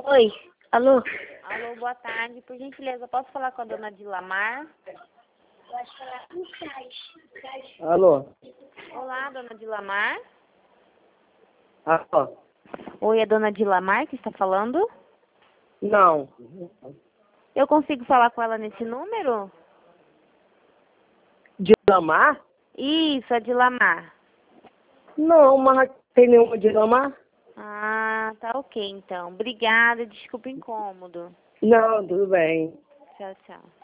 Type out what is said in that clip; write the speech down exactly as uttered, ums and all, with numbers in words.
Oi, alô? Alô, boa tarde. Por gentileza, posso falar com a dona Dilamar? Pode falar com o Sérgio. Alô? Olá, dona Dilamar. Alô? Oi, é a dona Dilamar que está falando? Não. Eu consigo falar com ela nesse número? Dilamar? Isso, a Dilamar. Não, mas não tem nenhuma Dilamar? Ah, tá ok então. Obrigada, desculpa o incômodo. Não, tudo bem. Tchau, tchau.